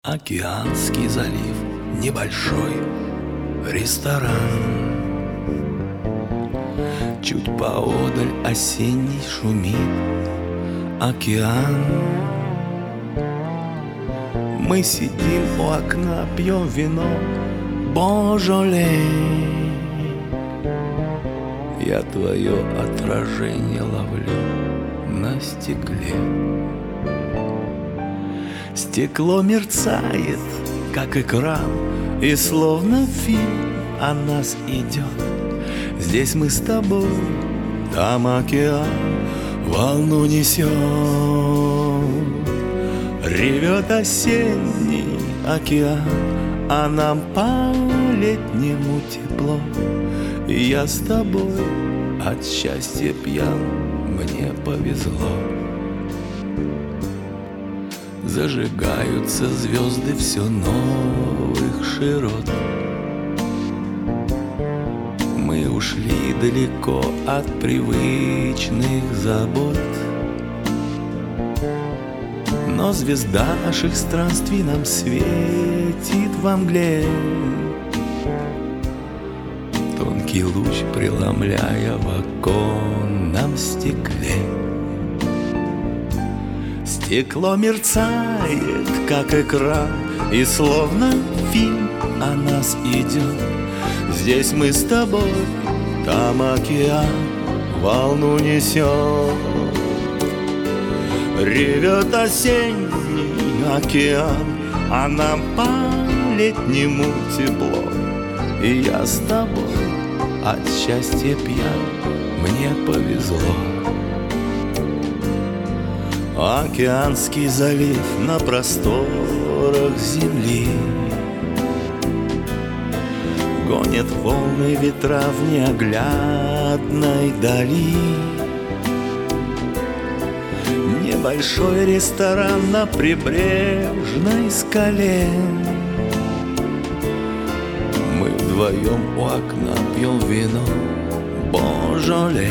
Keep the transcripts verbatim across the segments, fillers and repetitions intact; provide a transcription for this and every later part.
Океанский залив, небольшой ресторан. Чуть поодаль осенний шумит океан. Мы сидим у окна, пьем вино Божоле. Я твое отражение ловлю на стекле. Стекло мерцает, как экран, и словно фильм о нас идет. Здесь мы с тобой, там океан волну несет. Ревет осенний океан, а нам по-летнему тепло. И я с тобой от счастья пьян, мне повезло. Зажигаются звезды все новых широт. Мы ушли далеко от привычных забот. Но звезда наших странствий нам светит во мгле. Тонкий луч, преломляя в оконном стекле. Стекло мерцает, как экран, и словно фильм о нас идет. Здесь мы с тобой, там океан волну несет. Ревет осенний океан, а нам по-летнему тепло. И я с тобой от счастья пьян, мне повезло. Океанский залив на просторах земли гонят волны ветра в неоглядной дали. Небольшой ресторан на прибрежной скале. Мы вдвоем у окна пьем вино Божоле.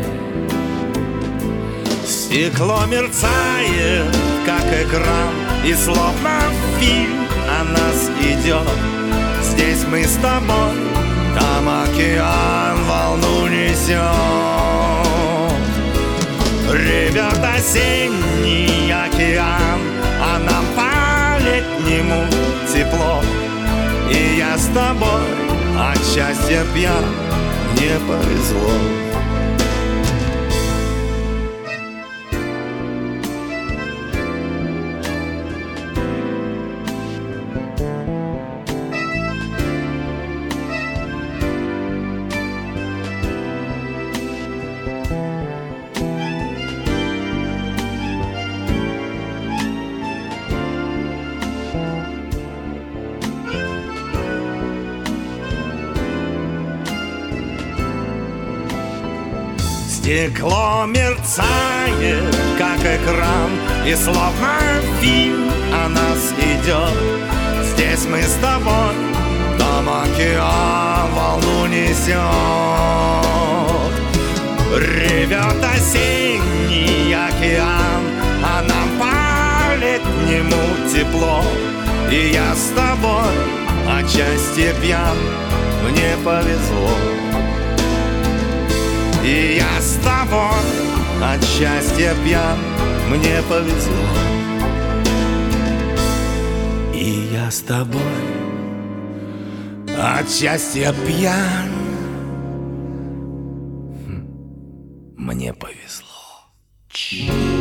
Стекло мерцает, как экран, и словно фильм о нас идет. Здесь мы с тобой, там океан волну несет. Ревет осенний океан, а нам по-летнему тепло. И я с тобой от счастья пьян, мне повезло. Стекло мерцает, как экран, и словно фильм о нас идет. Здесь мы с тобой, там океан волну несет. Ревет осенний океан, а нам по-летнему тепло. И я с тобой от счастья пьян, мне повезло. И я с тобой от счастья пьян, мне повезло. И я с тобой от счастья пьян, мне повезло.